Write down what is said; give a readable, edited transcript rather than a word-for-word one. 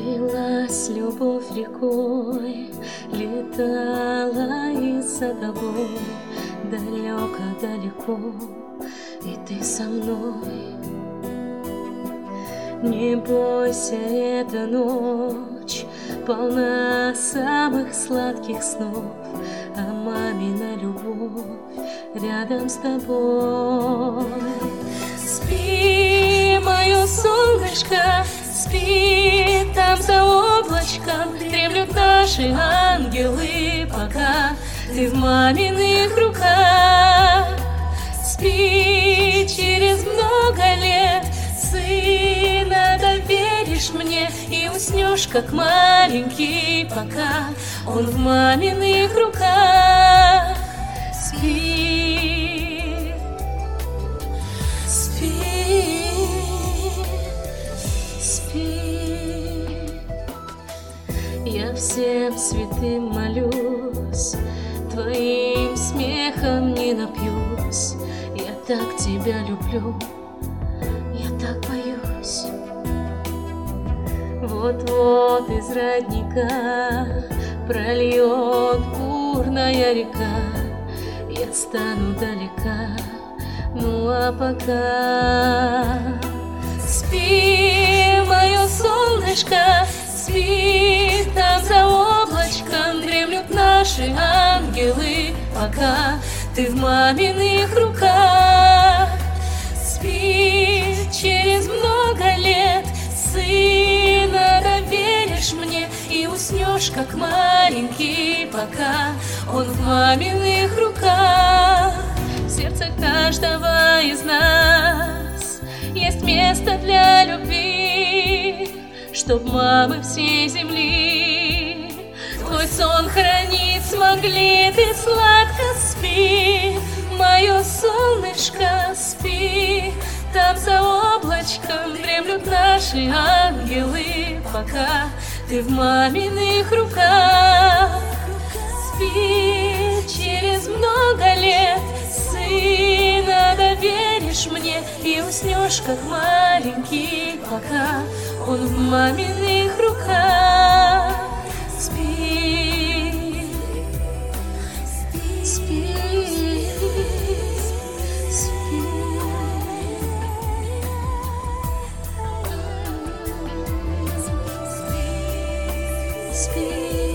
Лилась любовь рекой, летала и за тобой, далеко-далеко, и ты со мной. Не бойся, эта ночь полна самых сладких снов, а мамина любовь рядом с тобой. Спи, мое солнышко, спи, там за облачком дремлют наши ангелы, пока ты в маминых руках. Спи, через много лет сына доверишь мне и уснешь, как маленький, пока он в маминых руках. Спи, спи, спи. Я всем святым молюсь, твоим смехом не напьюсь. Я так тебя люблю, я так боюсь. Вот-вот из родника прольет бурная река, я стану далека, ну а пока спи, мое солнышко, спи, там за облачком дремлют наши ангелы, пока ты в маминых руках. Спи, через много лет сына доверишь мне и уснешь, как маленький, пока он в маминых руках. В сердце каждого из нас есть место для любви, чтоб мамы всей земли твой сон хранить смогли. Ты сладко спи, мое солнышко, спи, там за облачком дремлют наши ангелы, пока ты в маминых руках. Спи, через много лет сына доверишь мне и уснешь, как маленький, пока он в маминых руках. Спи, спи, спи, спи.